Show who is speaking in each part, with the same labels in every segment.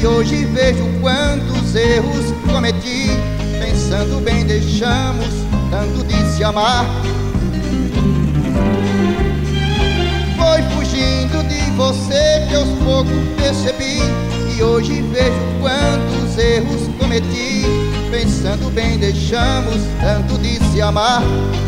Speaker 1: E hoje vejo quantos erros cometi. Pensando bem deixamos tanto de se amar. Foi fugindo de você que aos poucos percebi. E hoje vejo quantos erros cometi. Pensando bem deixamos tanto de se amar.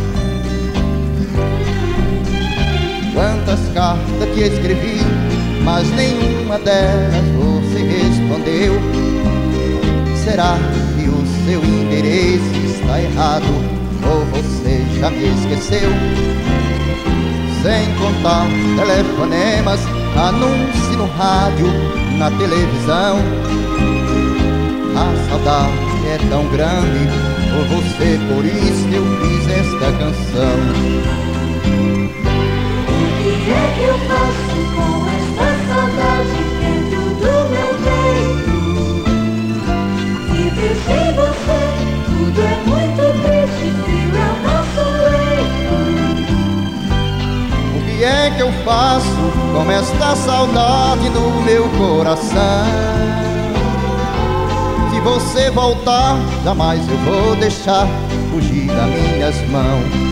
Speaker 1: Quantas cartas que escrevi, mas nenhuma delas você respondeu. Será que o seu endereço está errado ou você já me esqueceu? Sem contar telefonemas, anúncio no rádio, na televisão. A saudade é tão grande por você, por isso eu fiz esta canção.
Speaker 2: O que é que eu faço com esta saudade dentro do meu peito? Viver sem você, tudo é muito triste, frio é o nosso leito.
Speaker 1: O que é que eu faço com esta saudade no meu coração? Se você voltar, jamais eu vou deixar fugir das minhas mãos.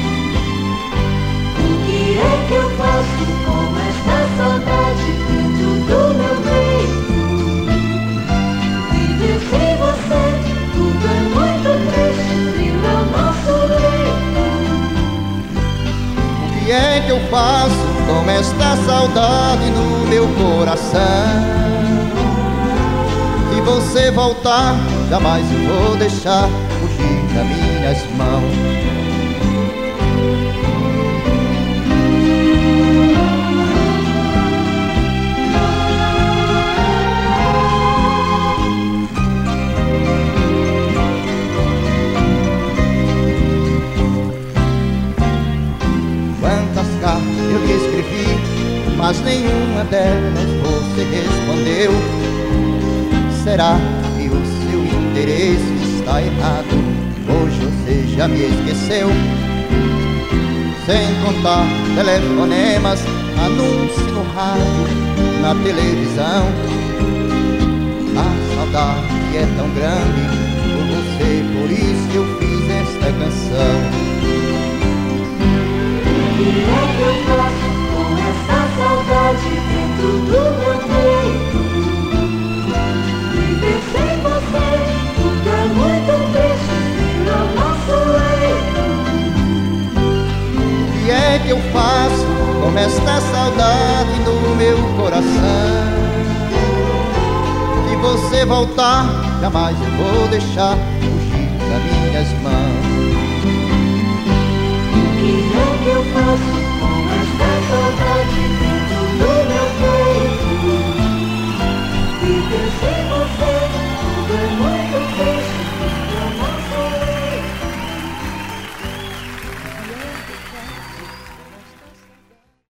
Speaker 2: O que é que eu faço com esta saudade dentro do meu peito? Viver sem você, tudo é muito triste, frio é o nosso leito.
Speaker 1: O que é que eu faço com esta saudade no meu coração? Se você voltar, jamais eu vou deixar fugir das minhas mãos. Quantas cartas eu lhe escrevi, mas nenhuma delas você respondeu. Será que o seu endereço está errado? Hoje você já me esqueceu. Sem contar telefonemas, anúncio no rádio, na televisão. A saudade é tão grande por você, por isso eu fiz esta canção.
Speaker 2: O que é que eu faço com essa saudade dentro do meu peito? Viver sem você, tudo é muito triste, frio é o nosso leito.
Speaker 1: O que é que eu faço com esta saudade no meu coração? Se você voltar, jamais eu vou deixar fugir das minhas mãos.
Speaker 2: O que é que eu faço